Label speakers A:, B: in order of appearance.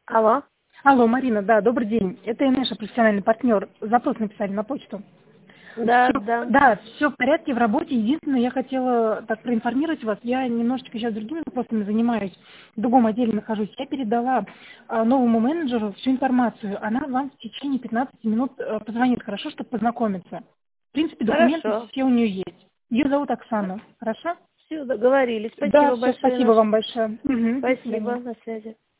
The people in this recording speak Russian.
A: Алло.
B: Алло, Марина, да, добрый день. Это Инеша, профессиональный партнер. Запрос написали на почту.
A: Да,
B: Всё,
A: да.
B: да, все в порядке в работе. Единственное, я хотела так проинформировать вас. Я немножечко сейчас другими вопросами занимаюсь, в другом отделе нахожусь. Я передала новому менеджеру всю информацию. Она вам в течение 15 минут позвонит, хорошо, чтобы познакомиться. В принципе, документы
A: Хорошо.
B: все у нее есть. Ее зовут Оксана, хорошо?
A: Все, договорились.
B: Да,
A: Спасибо
B: все,
A: большое,
B: спасибо
A: Наша.
B: вам большое. Мгм, до
A: Спасибо.
B: свидания.
A: На связи.